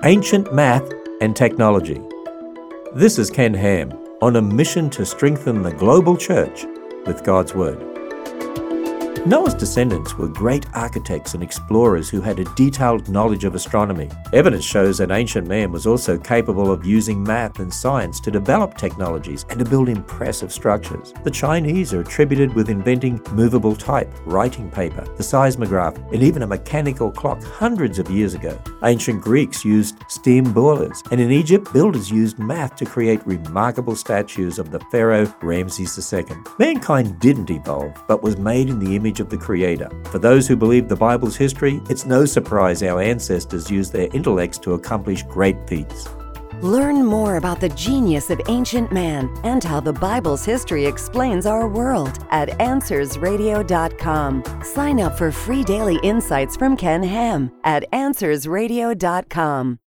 Ancient Math and Technology. This is Ken Ham on a mission to strengthen the global church with God's Word. Noah's descendants were great architects and explorers who had a detailed knowledge of astronomy. Evidence shows that ancient man was also capable of using math and science to develop technologies and to build impressive structures. The Chinese are attributed with inventing movable type, writing paper, the seismograph, and even a mechanical clock hundreds of years ago. Ancient Greeks used steam boilers, and in Egypt, builders used math to create remarkable statues of the pharaoh Ramses II. Mankind didn't evolve, but was made in the image of the Creator. For those who believe the Bible's history, it's no surprise our ancestors used their intellects to accomplish great feats. Learn more about the genius of ancient man and how the Bible's history explains our world at AnswersRadio.com. Sign up for free daily insights from Ken Ham at AnswersRadio.com.